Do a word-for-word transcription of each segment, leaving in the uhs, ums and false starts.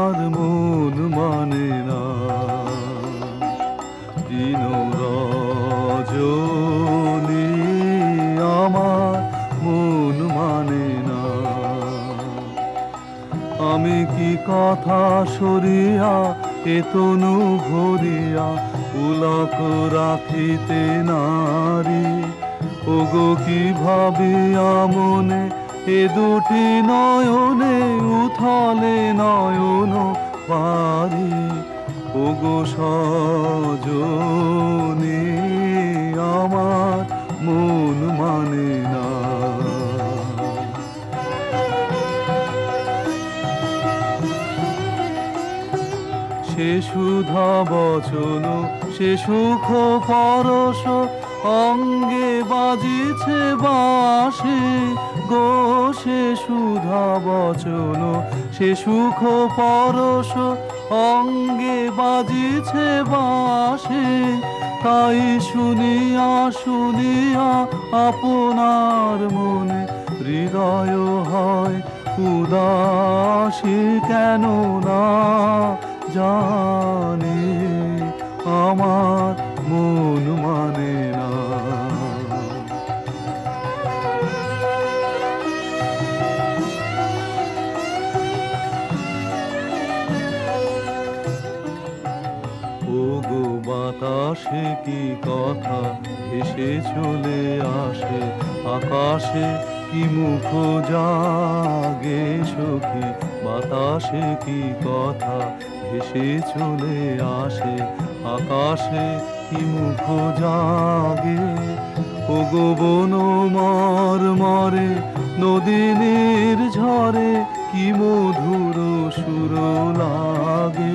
আমার মন মানে না, দিন রজনী আমার মন মানে না। আমি কি কথা সরিয়া এ তনু ভরিয়া পুলক রাখিতে নারী, ওগো কি ভাবিয়া মনে এ দুটি নয়নে উথলে নয়ন পারি, ওগো সজনী আমার মন মানে না। সে সুধা বচন সে সুখ পরশ অঙ্গে বাজিছে বাঁশি গো, সে সুধা বচন সে সুখ পরশ অঙ্গে বাজিছে বাঁশি, তাই শুনিয়া শুনিয়া আপনার মনে হৃদয় হয় উদাসী কেন না জানি, আমার মন মানে না। ওগো বাতাসে কি কথা ভেসে চলে আসে, আকাশে কি মুখ জাগে সখী, বাতাসে কি কথা ভেসে চলে আসে, আকাশে কি মুখ জাগে, ওগো বন মর্মরে নদীর ঝরে কি মধুর সুর লাগে,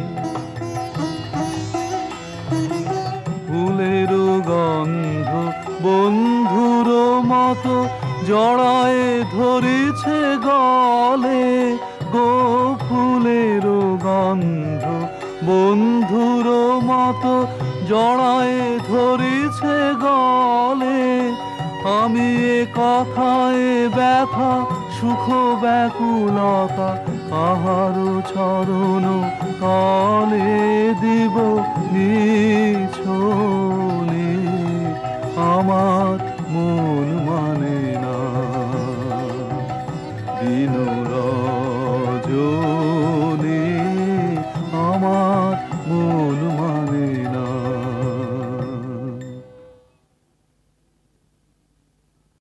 ফুলের গন্ধ বন্ধুর মতো জড়ায় ধরেছে গলে গো, ফুলের গন্ধ বন্ধুর মতো জড়ায় ধরেছে গলে, আমি এ কথায় ব্যথা সুখ ব্যাকুলতা কাহারো চরণ তলে দিব নি